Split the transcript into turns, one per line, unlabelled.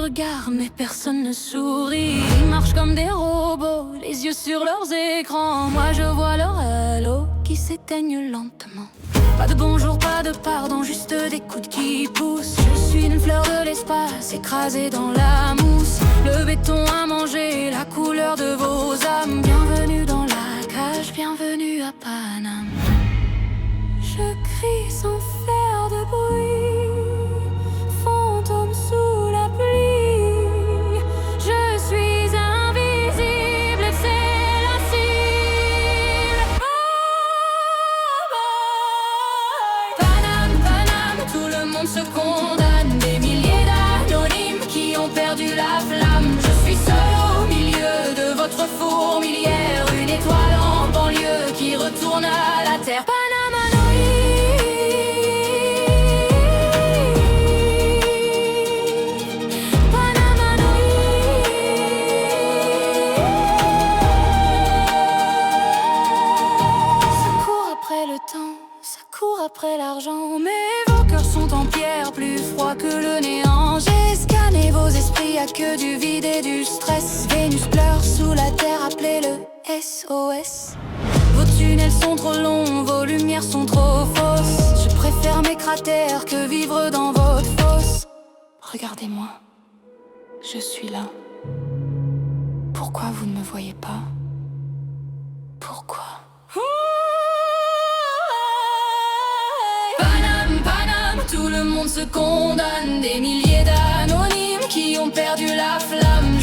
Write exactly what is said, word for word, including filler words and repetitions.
regardent mais personne ne sourit. Ils marchent comme des robots, les yeux sur leurs écrans. Moi je vois leur halo qui s'éteignent lentement. Pas de bonjour, pas de pardon, juste des coudes qui poussent. Je suis une fleur de l'espace, écrasée dans la mousse. Le béton a mangé la couleur de vos âmes. Bienvenue dans la cage, bienvenue à Paname. Je crie sans faire de bruit, fantôme sous la pluie. Je suis invisible et c'est la cible. Paname, Paname, tout le monde se condamne. Des milliers d'anonymes qui ont perdu la flamme. Je suis seul au milieu de votre fourmilière, une étoile en banlieue qui retourne à la terre. Ça court après l'argent, mais vos cœurs sont en pierre, plus froids que le néant. J'ai scanné vos esprits, y'a que du vide et du stress. Vénus pleure sous la terre, appelez-le S O S. Vos tunnels sont trop longs, vos lumières sont trop fausses. Je préfère mes cratères que vivre dans votre fosse. Regardez-moi, je suis là. Pourquoi vous ne me voyez pas? Pourquoi? Tout le monde se condamne, des milliers d'anonymes qui ont perdu la flamme.